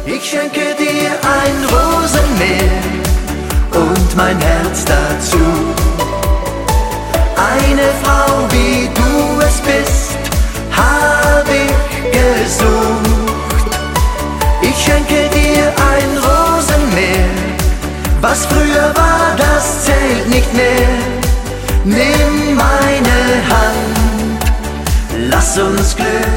Ich schenke dir ein Rosenmeer und mein Herz dazu. Eine Frau, wie du es bist, hab ich gesucht. Ich schenke dir ein Rosenmeer, was früher war, das zählt nicht mehr. Nimm meine Hand, lass uns glücklich